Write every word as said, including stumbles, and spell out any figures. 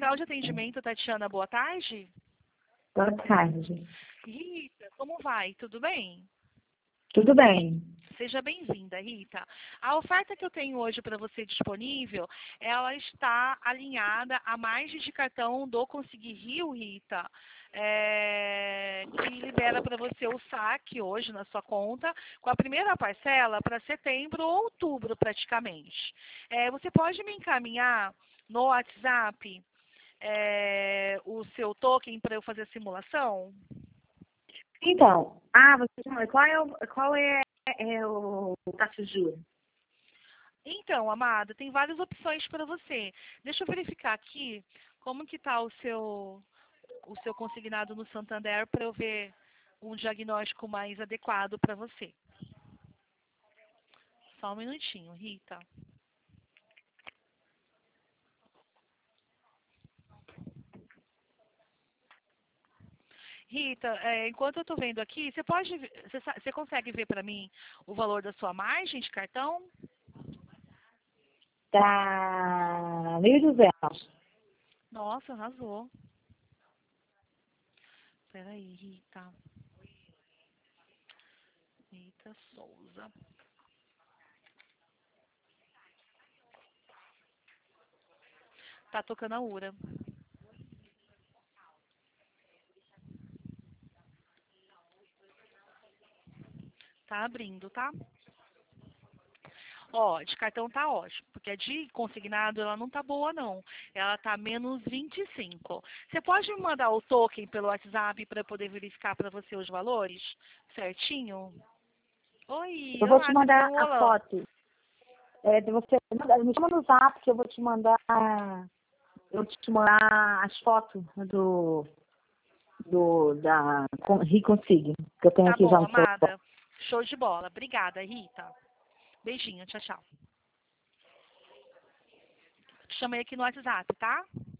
Central de Atendimento, Tatiana, boa tarde. Boa tarde. Rita, como vai? Tudo bem? Tudo bem. Seja bem-vinda, Rita. A oferta que eu tenho hoje para você disponível, ela está alinhada à margem de cartão do Conseguir Rio, Rita, é, que libera para você o saque hoje na sua conta, com a primeira parcela para setembro ou outubro, praticamente. É, você pode me encaminhar no WhatsApp é, o seu token para eu fazer a simulação? Então, ah, você qual é o, qual é, é o taxa de juros? Então, amada, tem várias opções para você. Deixa eu verificar aqui como que está o seu, o seu consignado no Santander para eu ver um diagnóstico mais adequado para você. Só um minutinho, Rita. Rita, é, enquanto eu estou vendo aqui, você pode, você, sa- você consegue ver para mim o valor da sua margem de cartão? Tá mil e duzentos. Nossa, arrasou. Peraí, Rita. Rita Souza. Tá tocando a Ura. Tá abrindo, tá? Ó, de cartão tá ótimo, porque a de consignado ela não tá boa não. Ela tá menos vinte e cinco. Você pode me mandar o token pelo WhatsApp para eu poder verificar para você os valores? Certinho? Oi, Eu vou te olá, você me deu mandar um a olá. foto. É, de você me chama no zap que eu vou te mandar. Eu vou te mandar as fotos do, do da Reconsig, que eu tenho Tá aqui já bom, no celular. amada. Show de bola. Obrigada, Rita. Beijinho, tchau, tchau. Te chamei aqui no WhatsApp, tá?